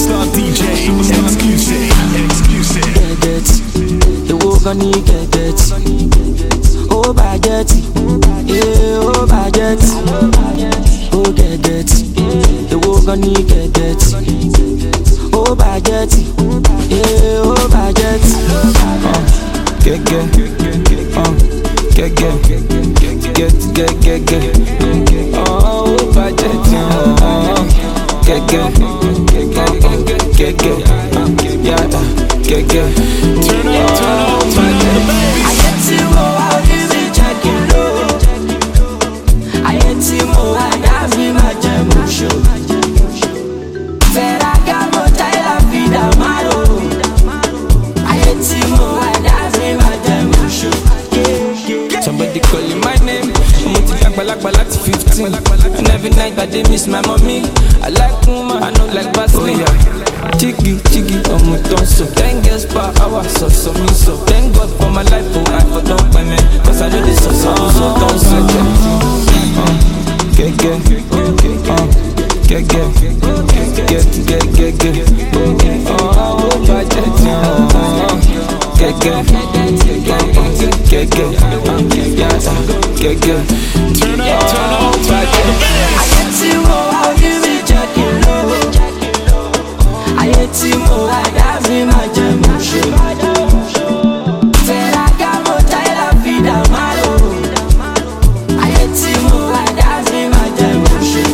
Superstar DJ, exclusive. Get the walk on get oh baguette, yeah, oh baguette, oh get the walk on get oh baguette, yeah, oh baguette, get, oh baguette, get, Turn up, I get to how you be checking low. I get to I got me my gem show. Ferragamo Tyler Vida Malo. I get to I got me my gem show. Somebody calling my name. I'm like 15. And every night I dey miss my mommy. I like woman, I know like Vaseline. Chiggy, I'm a tonso. 10 girls per hour, so me so. Thank God for my life, oh I for don't my man. Cause I know this so tonso. Oh, budget, turn up, I get to how you be checking low. I get to I got me my gem show. Ferragamo Tyler Vida Malo. I get to I got me my gem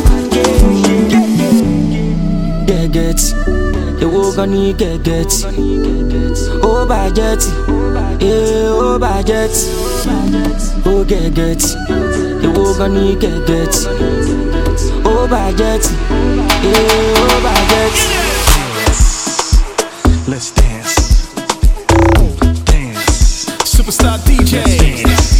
show. Get the walk on get oh baguette, yeah, oh baguette, oh get the walk on get oh baguette, yeah, oh baguette. Let's dance. Superstar DJ.